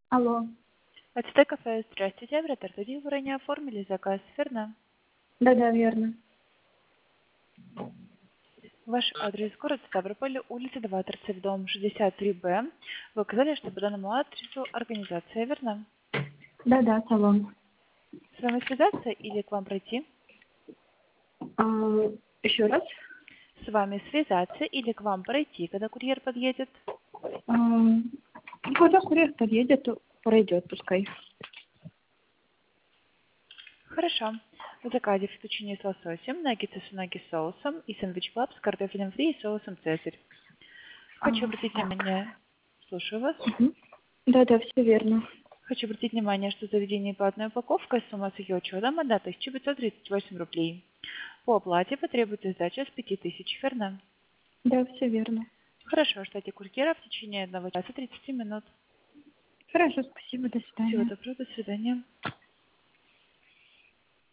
Алло. АЦТ кафе, здравствуйте. В Роттерфеде вы ранее оформили заказ, верно? Да-да, верно. Ваш адрес город Ставрополь, улица 2, торцев, дом 63Б. Вы указали, что по данному адресу организация, верно? Да-да, салон. С вами связаться или к вам пройти? А, еще раз. С вами связаться или к вам пройти, когда курьер подъедет? Ну, когда курьер подъедет, то пройдет, пускай. Хорошо. В заказе фетучини с лососем, наггетсы с унаги соусом и сэндвич клаб с картофелем фри и соусом цезарь. Хочу обратить Так. внимание, слушаю вас. Мгм. Да-да, все верно. Хочу обратить внимание, что заведение платная упаковка, сумма с ее учетом 1538 рублей. По оплате потребуется сдача с 5000, верно? Да, все верно. Хорошо, ждите курьера в течение 1 часа 30 минут. Хорошо, спасибо, до Всего свидания. доброго, до свидания.